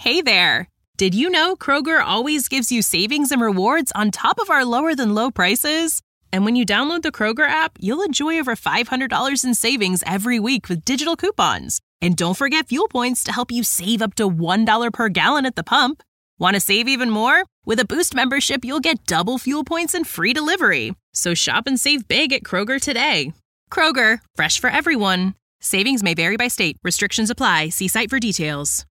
Hey there! Did you know Kroger always gives you savings and rewards on top of our lower-than-low prices? And when you download the Kroger app, you'll enjoy over $500 in savings every week with digital coupons. And don't forget fuel points to help you save up to $1 per gallon at the pump. Want to save even more? With a Boost membership, you'll get double fuel points and free delivery. So shop and save big at Kroger today. Kroger, fresh for everyone. Savings may vary by state. Restrictions apply. See site for details.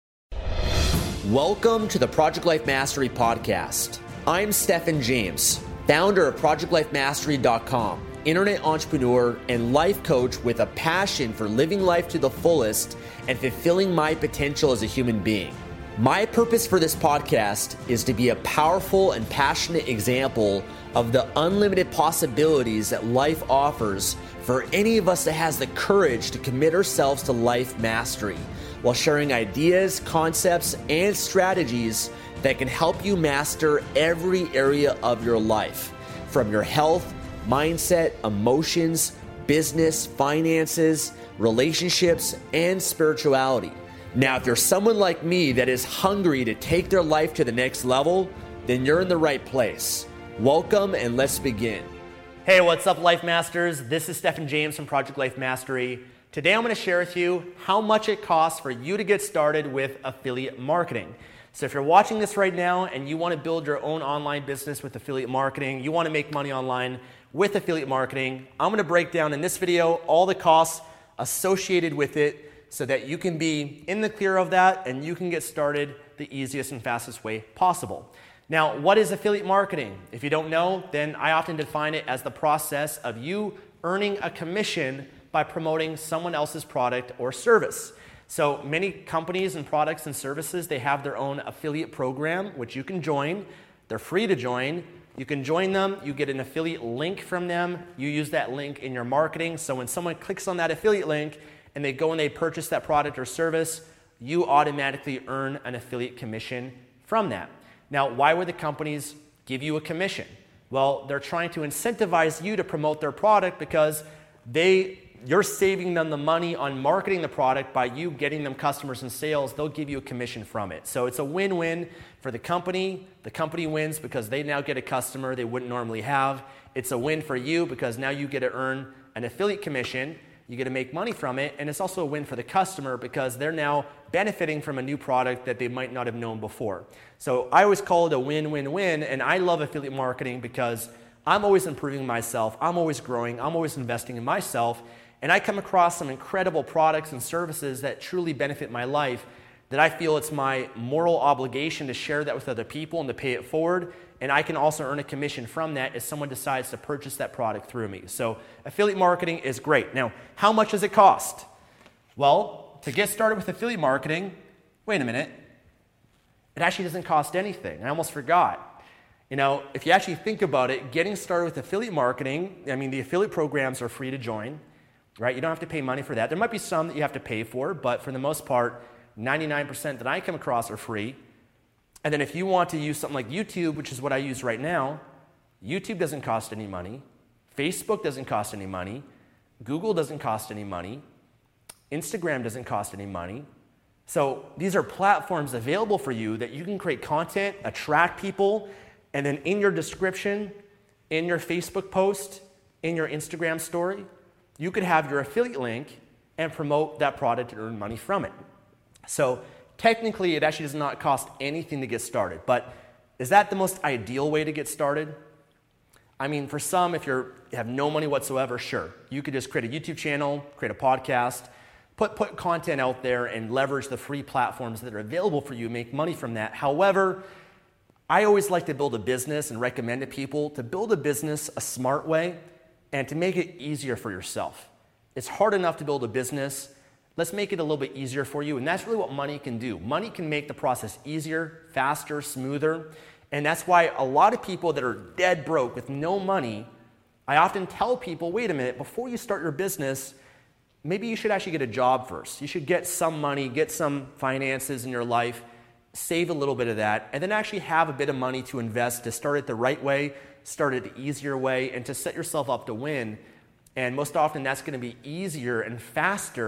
Welcome to the Project Life Mastery podcast. I'm Stephen James, founder of ProjectLifeMastery.com, internet entrepreneur and life coach with a passion for living life to the fullest and fulfilling my potential as a human being. My purpose for this podcast is to be a powerful and passionate example of the unlimited possibilities that life offers for any of us that has the courage to commit ourselves to life mastery, while sharing ideas, concepts, and strategies that can help you master every area of your life, from your health, mindset, emotions, business, finances, relationships, and spirituality. Now, if you're someone like me that is hungry to take their life to the next level, then you're in the right place. Welcome, and let's begin. Hey, what's up, Life Masters? This is Stephen James from Project Life Mastery. Today, I'm going to share with you how much it costs for you to get started with affiliate marketing. So if you're watching this right now and you want to build your own online business with affiliate marketing, you want to make money online with affiliate marketing, I'm going to break down in this video all the costs associated with it so that you can be in the clear of that and you can get started the easiest and fastest way possible. Now, what is affiliate marketing? If you don't know, then I often define it as the process of you earning a commission by promoting someone else's product or service. So many companies and products and services, they have their own affiliate program, which you can join. They're free to join. You can join them. You get an affiliate link from them. You use that link in your marketing. So when someone clicks on that affiliate link and they go and they purchase that product or service, you automatically earn an affiliate commission from that. Now, why would the companies give you a commission? Well, they're trying to incentivize you to promote their product because you're saving them the money on marketing the product by you getting them customers and sales. They'll give you a commission from it. So it's a win-win for the company. The company wins because they now get a customer they wouldn't normally have. It's a win for you because now you get to earn an affiliate commission. You get to make money from it. And it's also a win for the customer because they're now benefiting from a new product that they might not have known before. So I always call it a win-win-win. And I love affiliate marketing because I'm always improving myself. I'm always growing. I'm always investing in myself. And I come across some incredible products and services that truly benefit my life that I feel it's my moral obligation to share that with other people and to pay it forward. And I can also earn a commission from that if someone decides to purchase that product through me. So affiliate marketing is great. Now, how much does it cost? Well, to get started with affiliate marketing, wait a minute, it actually doesn't cost anything. I almost forgot. You know, if you actually think about it, getting started with affiliate marketing, the affiliate programs are free to join, right? You don't have to pay money for that. There might be some that you have to pay for, but for the most part, 99% that I come across are free. And then if you want to use something like YouTube, which is what I use right now, YouTube doesn't cost any money. Facebook doesn't cost any money. Google doesn't cost any money. Instagram doesn't cost any money. So these are platforms available for you that you can create content, attract people, and then in your description, in your Facebook post, in your Instagram story, you could have your affiliate link and promote that product and earn money from it. So technically, it actually does not cost anything to get started. But is that the most ideal way to get started? For some, if you have no money whatsoever, sure. You could just create a YouTube channel, create a podcast, put content out there and leverage the free platforms that are available for you, make money from that. However, I always like to build a business and recommend to people to build a business a smart way and to make it easier for yourself. It's hard enough to build a business. Let's make it a little bit easier for you, and that's really what money can do. Money can make the process easier, faster, smoother, and that's why a lot of people that are dead broke with no money, I often tell people, wait a minute, before you start your business, maybe you should actually get a job first. You should get some money, get some finances in your life, save a little bit of that, and then actually have a bit of money to invest to start it the right way, start it the easier way, and to set yourself up to win. And most often that's going to be easier and faster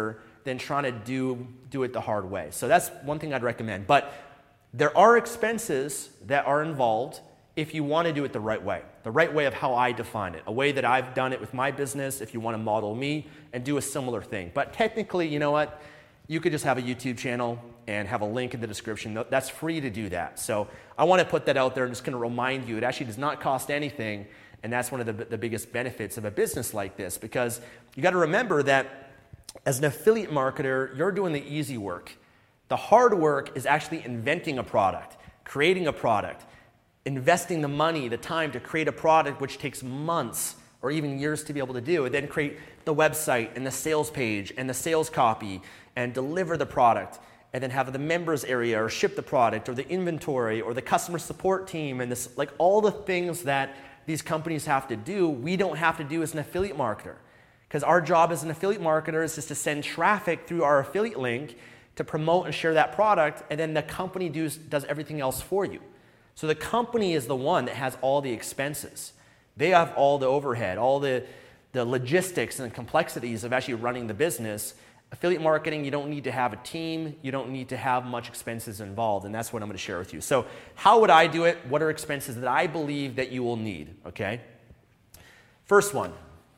than trying to do it the hard way. So that's one thing I'd recommend. But there are expenses that are involved if you want to do it the right way of how I define it, a way that I've done it with my business, if you want to model me and do a similar thing. But technically, you know what? You could just have a YouTube channel and have a link in the description. That's free to do that. So I want to put that out there and just going to remind you, it actually does not cost anything, and that's one of the biggest benefits of a business like this, because you got to remember that as an affiliate marketer, you're doing the easy work. The hard work is actually inventing a product, creating a product, investing the money, the time to create a product, which takes months or even years to be able to do, and then create the website and the sales page and the sales copy and deliver the product, and then have the members area or ship the product or the inventory or the customer support team and this, like all the things that these companies have to do, we don't have to do as an affiliate marketer. Because our job as an affiliate marketer is just to send traffic through our affiliate link to promote and share that product, and then the company does everything else for you. So the company is the one that has all the expenses. They have all the overhead, all the logistics and the complexities of actually running the business. Affiliate marketing, you don't need to have a team. You don't need to have much expenses involved, and that's what I'm going to share with you. So how would I do it? What are expenses that I believe that you will need, okay? First one.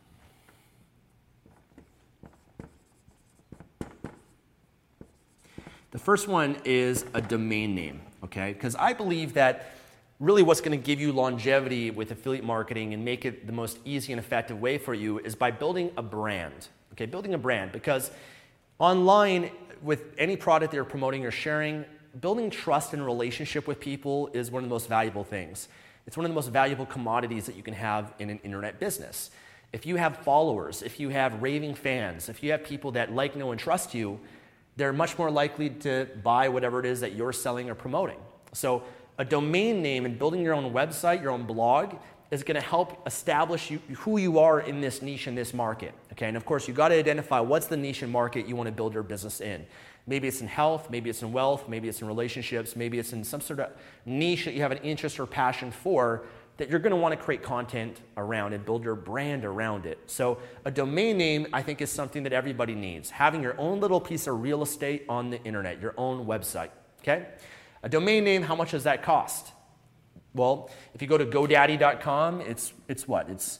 The first one is a domain name, okay? Because I believe that really what's going to give you longevity with affiliate marketing and make it the most easy and effective way for you is by building a brand, okay? Building a brand, because online, with any product that you're promoting or sharing, building trust and relationship with people is one of the most valuable things. It's one of the most valuable commodities that you can have in an internet business. If you have followers, if you have raving fans, if you have people that like, know, and trust you, they're much more likely to buy whatever it is that you're selling or promoting. So a domain name and building your own website, your own blog, is going to help establish who you are in this niche, in this market. Okay, and of course, you've got to identify what's the niche and market you want to build your business in. Maybe it's in health, maybe it's in wealth, maybe it's in relationships, maybe it's in some sort of niche that you have an interest or passion for that you're going to want to create content around and build your brand around it. So a domain name, I think, is something that everybody needs. Having your own little piece of real estate on the internet, your own website, okay? A domain name, how much does that cost? Well, if you go to GoDaddy.com, it's what? It's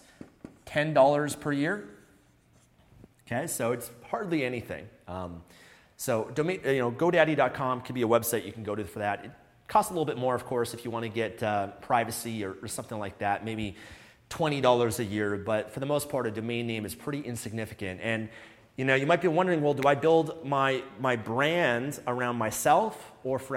$10 per year. Okay, so it's hardly anything. So GoDaddy.com could be a website you can go to for that. It costs a little bit more, of course, if you want to get privacy or something like that. Maybe $20 a year, but for the most part, a domain name is pretty insignificant. And you might be wondering, well, do I build my brand around myself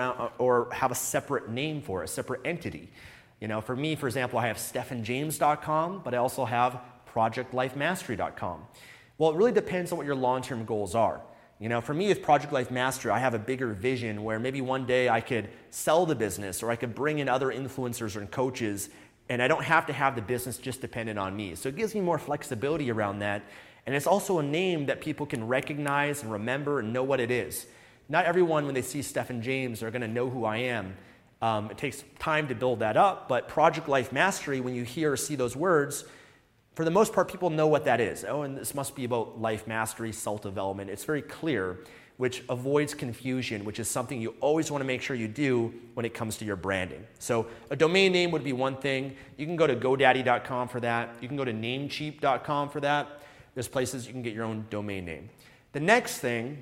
or have a separate name for it, a separate entity? For me, for example, I have StephenJames.com, but I also have ProjectLifeMastery.com. Well, it really depends on what your long-term goals are. For me, with Project Life Mastery, I have a bigger vision where maybe one day I could sell the business or I could bring in other influencers and coaches, and I don't have to have the business just dependent on me. So it gives me more flexibility around that. And it's also a name that people can recognize and remember and know what it is. Not everyone, when they see Stephen James, are going to know who I am. It takes time to build that up, but Project Life Mastery, when you hear or see those words, for the most part, people know what that is. Oh, and this must be about life mastery, self-development. It's very clear, which avoids confusion, which is something you always want to make sure you do when it comes to your branding. So a domain name would be one thing. You can go to GoDaddy.com for that. You can go to Namecheap.com for that. There's places you can get your own domain name. The next thing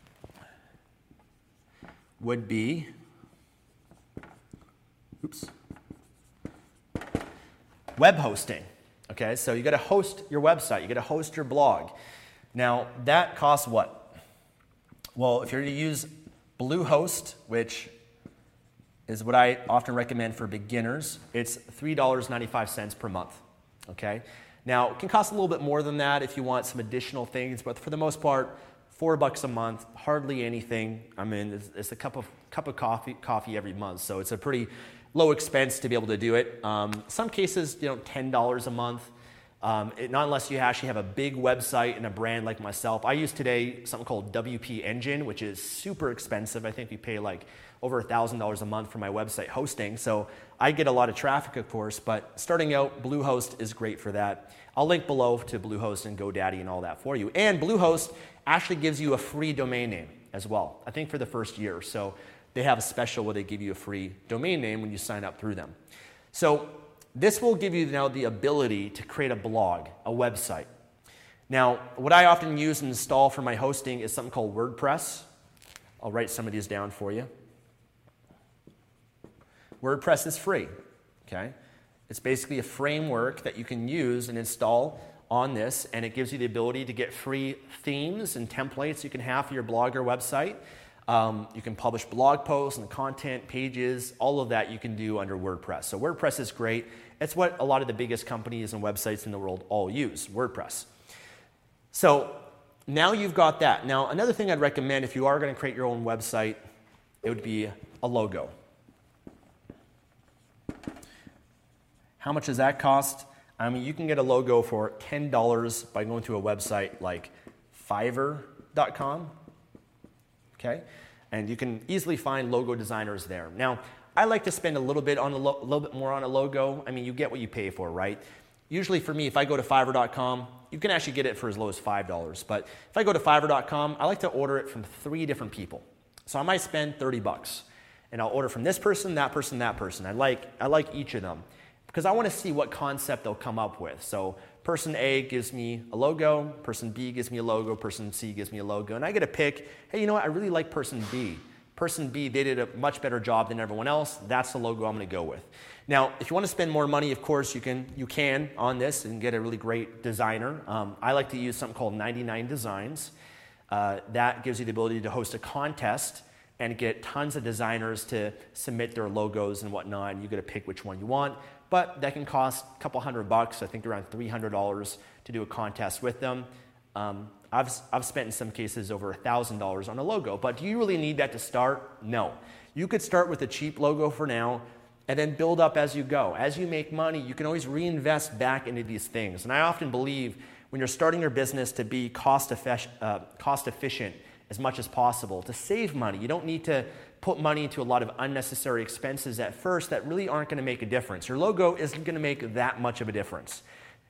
would be, web hosting. Okay, so you got to host your website. You got to host your blog. Now, that costs what? Well, if you're to use Bluehost, which is what I often recommend for beginners, it's $3.95 per month. Okay? Now, it can cost a little bit more than that if you want some additional things, but for the most part, $4 a month, hardly anything. I mean, it's a cup of coffee every month, so it's a pretty low expense to be able to do it. Some cases, $10 a month. Not unless you actually have a big website and a brand like myself. I use today something called WP Engine, which is super expensive. I think we pay like over $1,000 a month for my website hosting. So I get a lot of traffic, of course, but starting out, Bluehost is great for that. I'll link below to Bluehost and GoDaddy and all that for you. And Bluehost actually gives you a free domain name as well, I think for the first year. So they have a special where they give you a free domain name when you sign up through them. So this will give you now the ability to create a blog, a website. Now, what I often use and install for my hosting is something called WordPress. I'll write some of these down for you. WordPress is free, okay? It's basically a framework that you can use and install on this, and it gives you the ability to get free themes and templates you can have for your blog or website. You can publish blog posts and content pages, all of that you can do under WordPress. So WordPress is great. It's what a lot of the biggest companies and websites in the world all use, WordPress. So now you've got that. Now another thing I'd recommend if you are going to create your own website, it would be a logo. How much does that cost? I mean, you can get a logo for $10 by going to a website like Fiverr.com. Okay, and you can easily find logo designers there. Now, I like to spend a little bit on little bit more on a logo. I mean, you get what you pay for, right? Usually for me, if I go to Fiverr.com, you can actually get it for as low as $5. But if I go to Fiverr.com, I like to order it from 3 different people. So I might spend $30, and I'll order from this person, that person, that person. I like each of them because I want to see what concept they'll come up with. So person A gives me a logo, person B gives me a logo, person C gives me a logo, and I get to pick, hey, you know what, I really like person B. Person B, they did a much better job than everyone else. That's the logo I'm going to go with. Now, if you want to spend more money, of course, you can on this and get a really great designer. I like to use something called 99 Designs. That gives you the ability to host a contest and get tons of designers to submit their logos and whatnot, and you get to pick which one you want. But that can cost a couple $100, I think around $300 to do a contest with them. I've spent in some cases over $1,000 on a logo, but do you really need that to start? No. You could start with a cheap logo for now and then build up as you go. As you make money, you can always reinvest back into these things. And I often believe when you're starting your business to be cost efficient as much as possible, to save money. You don't need to put money into a lot of unnecessary expenses at first that really aren't going to make a difference. Your logo isn't going to make that much of a difference.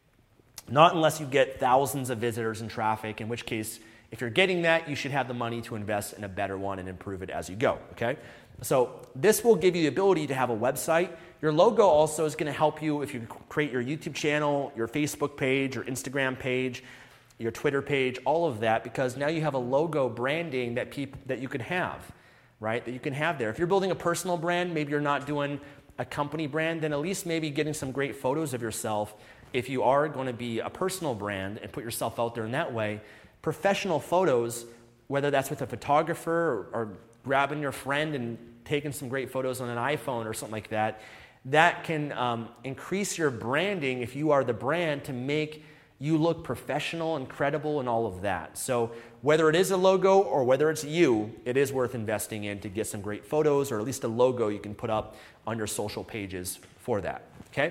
Not unless you get thousands of visitors and traffic, in which case, if you're getting that, you should have the money to invest in a better one and improve it as you go, okay? So this will give you the ability to have a website. Your logo also is going to help you if you create your YouTube channel, your Facebook page, your Instagram page, your Twitter page, all of that, because now you have a logo branding that you could have, right? That you can have there. If you're building a personal brand, maybe you're not doing a company brand, then at least maybe getting some great photos of yourself. If you are going to be a personal brand and put yourself out there in that way, professional photos, whether that's with a photographer or grabbing your friend and taking some great photos on an iPhone or something like that, that can increase your branding if you are the brand to make you look professional and credible and all of that. So whether it is a logo or whether it's you, it is worth investing in to get some great photos or at least a logo you can put up on your social pages for that, okay?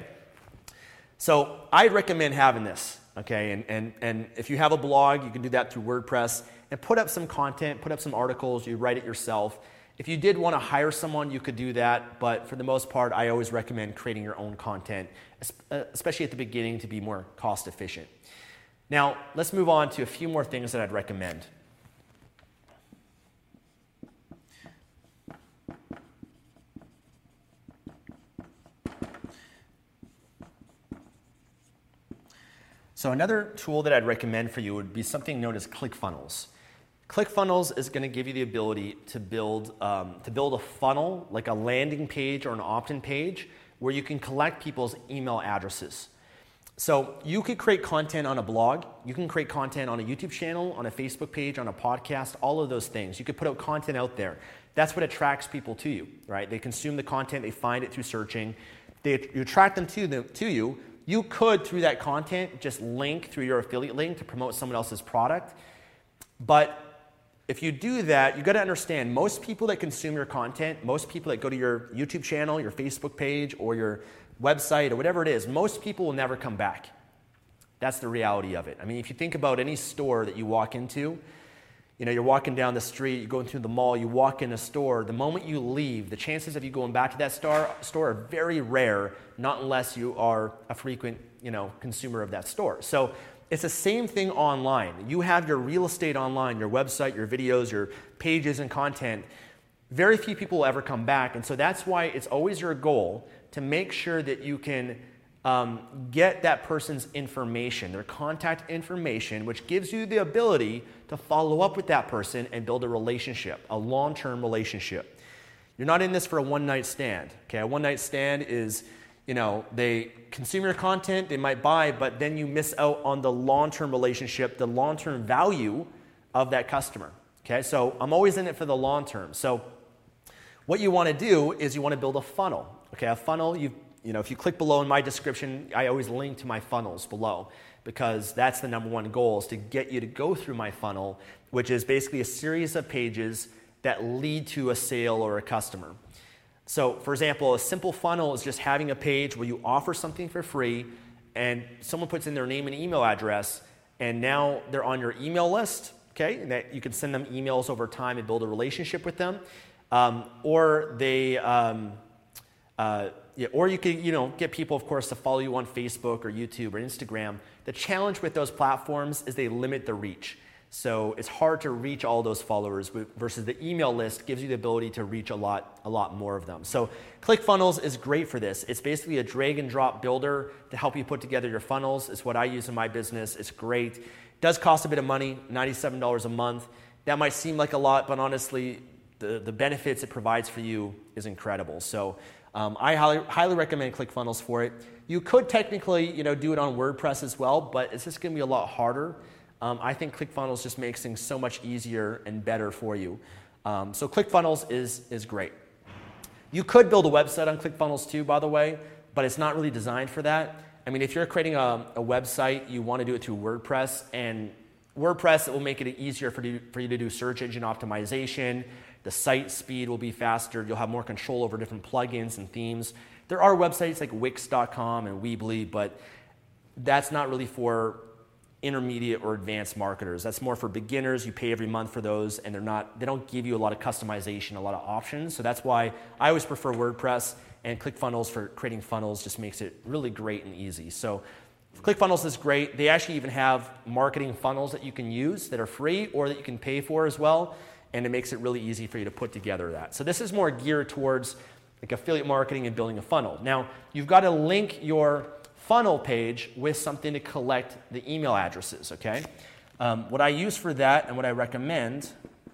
So I'd recommend having this, okay? And if you have a blog, you can do that through WordPress and put up some content, put up some articles, you write it yourself. If you did want to hire someone, you could do that, but for the most part, I always recommend creating your own content, especially at the beginning to be more cost efficient. Now, let's move on to a few more things that I'd recommend. So another tool that I'd recommend for you would be something known as ClickFunnels. ClickFunnels is going to give you the ability to build a funnel, like a landing page or an opt-in page, where you can collect people's email addresses. So you could create content on a blog, you can create content on a YouTube channel, on a Facebook page, on a podcast, all of those things. You could put out content out there. That's what attracts people to you, right? They consume the content, they find it through searching, you attract them to you. You could, through that content, just link through your affiliate link to promote someone else's product. But if you do that, you got to understand most people that consume your content, most people that go to your YouTube channel, your Facebook page, or your website, or whatever it is, most people will never come back. That's the reality of it. I mean, if you think about any store that you walk into, you're walking down the street, you're going through the mall, you walk in a store, the moment you leave, the chances of you going back to that store are very rare, not unless you are a frequent, consumer of that store. So it's the same thing online. You have your real estate online, your website, your videos, your pages and content. Very few people will ever come back. And so that's why it's always your goal to make sure that you can get that person's information, their contact information, which gives you the ability to follow up with that person and build a relationship, a long-term relationship. You're not in this for a one-night stand. Okay, a one-night stand is, they consume your content, they might buy, but then you miss out on the long-term relationship, the long-term value of that customer. Okay, so I'm always in it for the long term. So what you want to do is you want to build a funnel. Okay, a funnel, if you click below in my description, I always link to my funnels below because that's the number one goal, is to get you to go through my funnel, which is basically a series of pages that lead to a sale or a customer. So, for example, a simple funnel is just having a page where you offer something for free and someone puts in their name and email address, and now they're on your email list, okay, and that you can send them emails over time and build a relationship with them. Or you can, get people, of course, to follow you on Facebook or YouTube or Instagram. The challenge with those platforms is they limit the reach. So it's hard to reach all those followers versus the email list gives you the ability to reach a lot more of them. So ClickFunnels is great for this. It's basically a drag and drop builder to help you put together your funnels. It's what I use in my business. It's great. It does cost a bit of money, $97 a month. That might seem like a lot, but honestly, the benefits it provides for you is incredible. So I highly recommend ClickFunnels for it. You could technically, do it on WordPress as well, but it's just going to be a lot harder. I think ClickFunnels just makes things so much easier and better for you. So ClickFunnels is great. You could build a website on ClickFunnels too, by the way, but it's not really designed for that. I mean, if you're creating a website, you want to do it through WordPress, and WordPress, it will make it easier for you to do search engine optimization. The site speed will be faster. You'll have more control over different plugins and themes. There are websites like Wix.com and Weebly, but that's not really for intermediate or advanced marketers. That's more for beginners. You pay every month for those, and they don't give you a lot of customization, a lot of options. So that's why I always prefer WordPress, and ClickFunnels for creating funnels just makes it really great and easy. So ClickFunnels is great. They actually even have marketing funnels that you can use that are free or that you can pay for as well, and it makes it really easy for you to put together that. So this is more geared towards like affiliate marketing and building a funnel. Now, you've got to link your funnel page with something to collect the email addresses, okay? What I use for that and what I recommend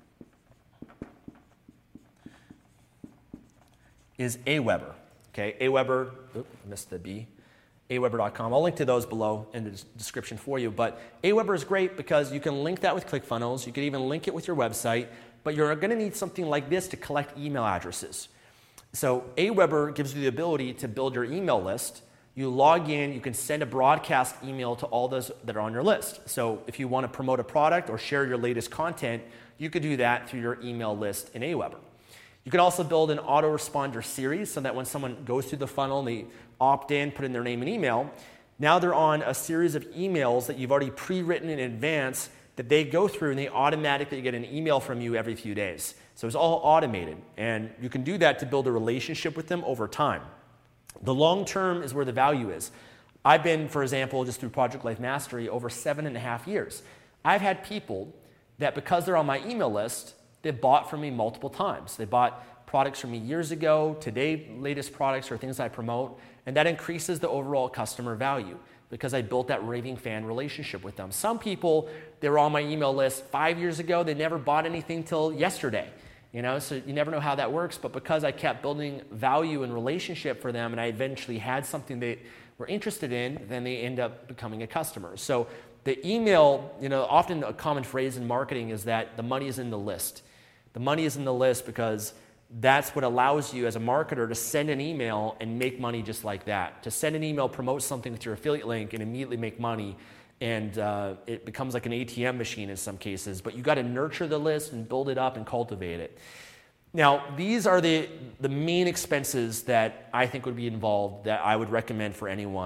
is Aweber, okay? Aweber, I missed the B. Aweber.com. I'll link to those below in the description for you. But Aweber is great because you can link that with ClickFunnels. You can even link it with your website, but you're going to need something like this to collect email addresses. So Aweber gives you the ability to build your email list. You log in, you can send a broadcast email to all those that are on your list. So if you want to promote a product or share your latest content, you could do that through your email list in Aweber. You can also build an autoresponder series so that when someone goes through the funnel and they opt in, put in their name and email, now they're on a series of emails that you've already pre-written in advance that they go through, and they automatically get an email from you every few days. So it's all automated, and you can do that to build a relationship with them over time. The long term is where the value is. I've been, for example, just through Project Life Mastery, over 7.5 years. I've had people that because they're on my email list, they bought from me multiple times. They bought products from me years ago, today latest products or things I promote, and that increases the overall customer value because I built that raving fan relationship with them. Some people, they were on my email list 5 years ago, they never bought anything till yesterday. So you never know how that works, but because I kept building value and relationship for them and I eventually had something they were interested in, then they end up becoming a customer. So the email, often a common phrase in marketing is that the money is in the list. The money is in the list because that's what allows you as a marketer to send an email and make money just like that. To send an email, promote something with your affiliate link and immediately make money. And it becomes like an ATM machine in some cases. But you got to nurture the list and build it up and cultivate it. Now, these are the main expenses that I think would be involved that I would recommend for anyone.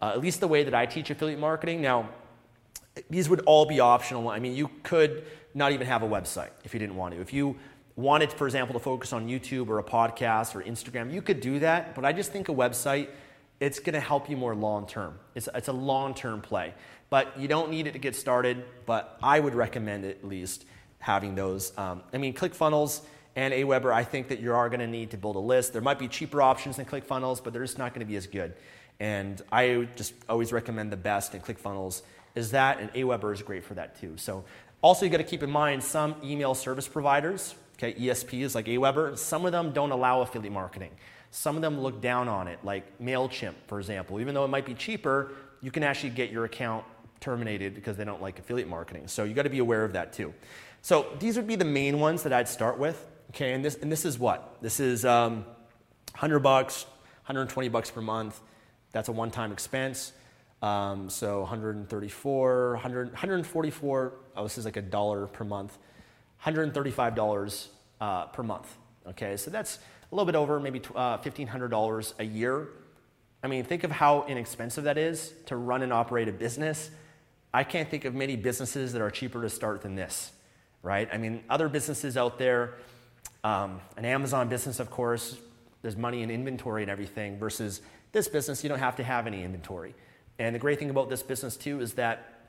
at least the way that I teach affiliate marketing. Now, these would all be optional. I mean, you could not even have a website if you didn't want to. If you wanted, for example, to focus on YouTube or a podcast or Instagram, you could do that, but I just think a website, it's going to help you more long-term. It's a long-term play, but you don't need it to get started, but I would recommend at least having those. ClickFunnels and Aweber, I think that you are going to need to build a list. There might be cheaper options than ClickFunnels, but they're just not going to be as good. And I just always recommend the best in ClickFunnels is that, and Aweber is great for that too. So also you got to keep in mind some email service providers, okay, ESPs like Aweber, some of them don't allow affiliate marketing. Some of them look down on it, like MailChimp, for example. Even though it might be cheaper, you can actually get your account terminated because they don't like affiliate marketing. So you got to be aware of that too. So these would be the main ones that I'd start with. Okay, and this is what? This is $100, $120 per month. That's a one-time expense. So 134, 144. Oh, this is like $1 per month. $135 per month. Okay, so that's a little bit over maybe $1,500 a year. I mean, think of how inexpensive that is to run and operate a business. I can't think of many businesses that are cheaper to start than this, right? I mean, other businesses out there, an Amazon business, of course, there's money in inventory and everything, versus this business, you don't have to have any inventory. And the great thing about this business too is that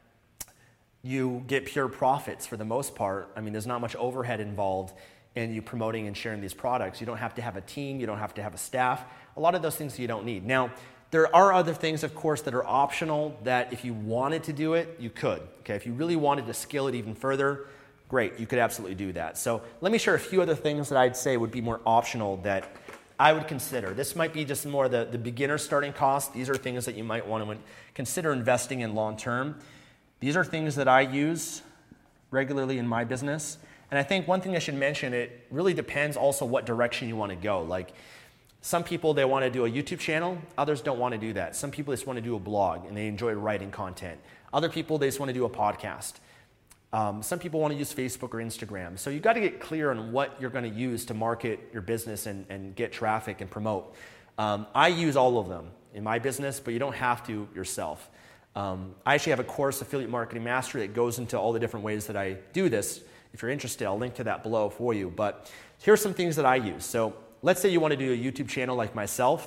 you get pure profits for the most part. I mean, there's not much overhead involved in you promoting and sharing these products. You don't have to have a team. You don't have to have a staff. A lot of those things you don't need. Now, there are other things, of course, that are optional that if you wanted to do it, you could. Okay, if you really wanted to scale it even further, great, you could absolutely do that. So let me share a few other things that I'd say would be more optional that I would consider. This might be just more the beginner starting cost. These are things that you might want to consider investing in long term. These are things that I use regularly in my business. And I think one thing I should mention, it really depends also what direction you want to go. Like some people, they want to do a YouTube channel. Others don't want to do that. Some people just want to do a blog and they enjoy writing content. Other people, they just want to do a podcast. Some people want to use Facebook or Instagram. So you've got to get clear on what you're going to use to market your business and get traffic and promote. I use all of them in my business, but you don't have to yourself. I actually have a course, Affiliate Marketing Mastery, that goes into all the different ways that I do this. If you're interested, I'll link to that below for you. But here's some things that I use. So let's say you want to do a YouTube channel like myself.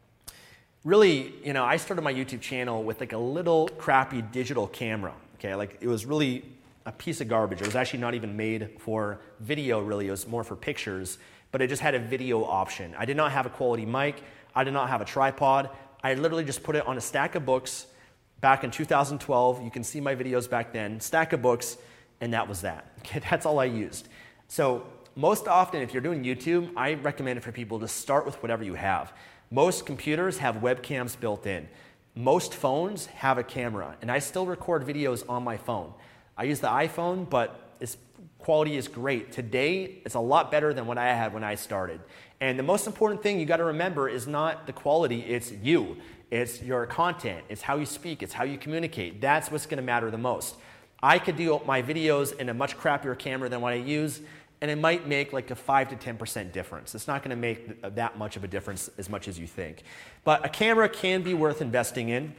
Really, I started my YouTube channel with like a little crappy digital camera. Okay, like it was really a piece of garbage. It was actually not even made for video, really. It was more for pictures, but it just had a video option. I did not have a quality mic. I did not have a tripod. I literally just put it on a stack of books back in 2012. You can see my videos back then. Stack of books, and that was that. Okay, that's all I used. So most often, if you're doing YouTube, I recommend it for people to start with whatever you have. Most computers have webcams built in. Most phones have a camera, and I still record videos on my phone. I use the iPhone, but its quality is great. Today, it's a lot better than what I had when I started. And the most important thing you got to remember is not the quality, it's you. It's your content. It's how you speak. It's how you communicate. That's what's going to matter the most. I could do my videos in a much crappier camera than what I use, and it might make like a 5 to 10% difference. It's not going to make that much of a difference as much as you think. But a camera can be worth investing in.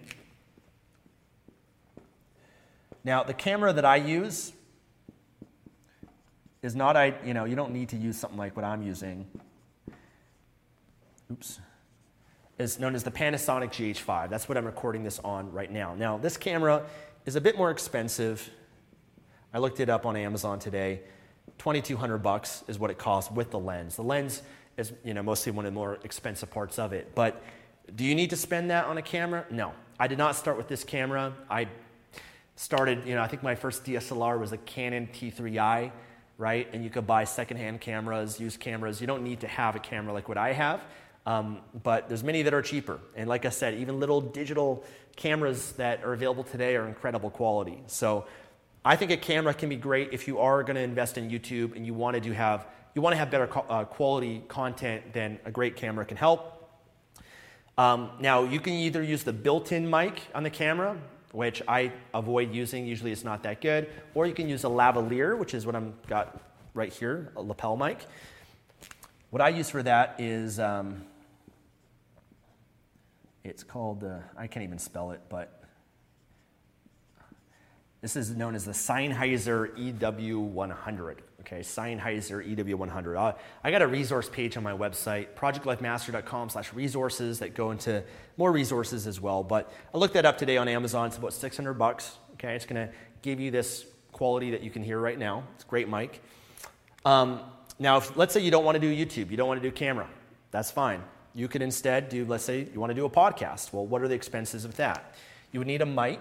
Now, the camera that I use is not, you don't need to use something like what I'm using. Oops. It's known as the Panasonic GH5. That's what I'm recording this on right now. Now, this camera is a bit more expensive. I looked it up on Amazon today. $2,200 is what it costs with the lens. The lens is, mostly one of the more expensive parts of it. But do you need to spend that on a camera? No. I did not start with this camera. I started, I think my first DSLR was a Canon T3i, right? And you could buy secondhand cameras, used cameras. You don't need to have a camera like what I have, but there's many that are cheaper. And like I said, even little digital cameras that are available today are incredible quality. So I think a camera can be great if you are going to invest in YouTube and you want to have better quality content than a great camera can help. Now, you can either use the built-in mic on the camera, which I avoid using. Usually it's not that good. Or you can use a lavalier, which is what I've got right here, a lapel mic. What I use for that is It's called, I can't even spell it, but this is known as the Sennheiser EW100. Okay, Sennheiser EW100. I got a resource page on my website, projectlifemastery.com/resources, that go into more resources as well. But I looked that up today on Amazon. It's about $600. Okay, it's going to give you this quality that you can hear right now. It's a great mic. Now, let's say you don't want to do YouTube, you don't want to do camera. That's fine. You could instead do, let's say you want to do a podcast. Well, what are the expenses of that? You would need a mic.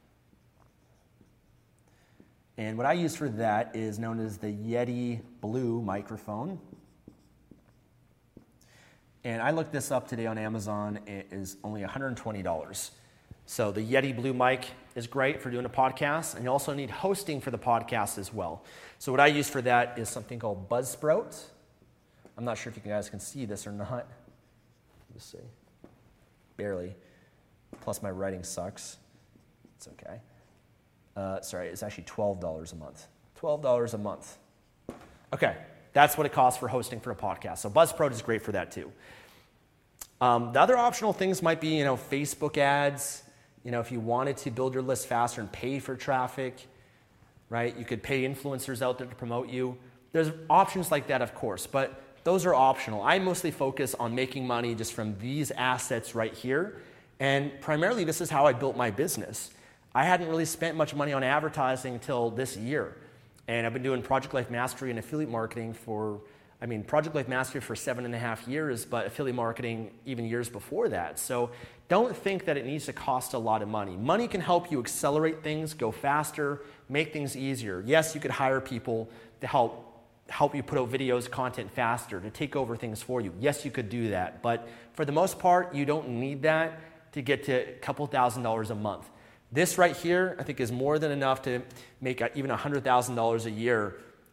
And what I use for that is known as the Yeti Blue microphone. And I looked this up today on Amazon. It is only $120. So the Yeti Blue mic is great for doing a podcast, and you also need hosting for the podcast as well. So what I use for that is something called Buzzsprout. I'm not sure if you guys can see this or not. Let's see. Barely. Plus my writing sucks. It's okay. Sorry, it's actually $12 a month. $12 a month. Okay, that's what it costs for hosting for a podcast. So Buzzsprout is great for that too. The other optional things might be, Facebook ads. If you wanted to build your list faster and pay for traffic, right? You could pay influencers out there to promote you. There's options like that, of course, but those are optional. I mostly focus on making money just from these assets right here. And primarily, this is how I built my business. I hadn't really spent much money on advertising until this year. And I've been doing Project Life Mastery and affiliate marketing Project Life Mastery for 7.5 years, but affiliate marketing even years before that. So don't think that it needs to cost a lot of money. Money can help you accelerate things, go faster, make things easier. Yes, you could hire people to help you put out videos, content faster, to take over things for you. Yes, you could do that. But for the most part, you don't need that to get to a couple $1,000s a month. This right here, I think, is more than enough to make even $100,000 a year.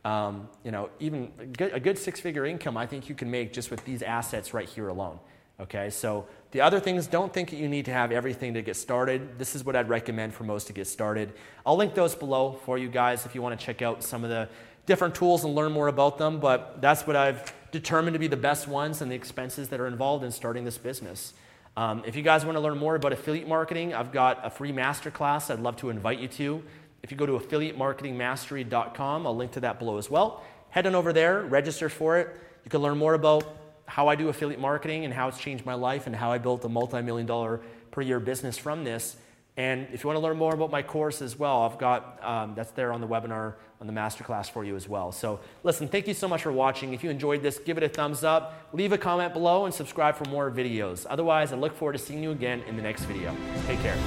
Even a good six-figure income, I think you can make just with these assets right here alone. Okay, so the other things, don't think that you need to have everything to get started. This is what I'd recommend for most to get started. I'll link those below for you guys if you want to check out some of the different tools and learn more about them. But that's what I've determined to be the best ones and the expenses that are involved in starting this business. If you guys want to learn more about affiliate marketing, I've got a free masterclass I'd love to invite you to. If you go to affiliatemarketingmastery.com, I'll link to that below as well. Head on over there, register for it. You can learn more about how I do affiliate marketing and how it's changed my life and how I built a multi-million-dollar per year business from this. And if you want to learn more about my course as well, I've got that's there on the webinar, on the masterclass for you as well. So listen, thank you so much for watching. If you enjoyed this, give it a thumbs up, leave a comment below, and subscribe for more videos. Otherwise, I look forward to seeing you again in the next video. Take care.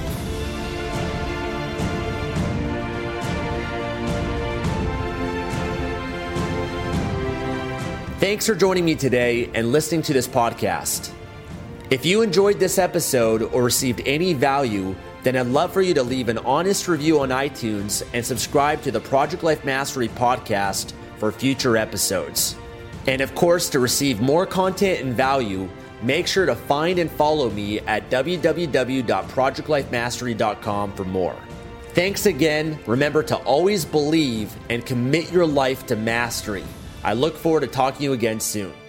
Thanks for joining me today and listening to this podcast. If you enjoyed this episode or received any value, then I'd love for you to leave an honest review on iTunes and subscribe to the Project Life Mastery podcast for future episodes. And of course, to receive more content and value, make sure to find and follow me at www.projectlifemastery.com for more. Thanks again. Remember to always believe and commit your life to mastery. I look forward to talking to you again soon.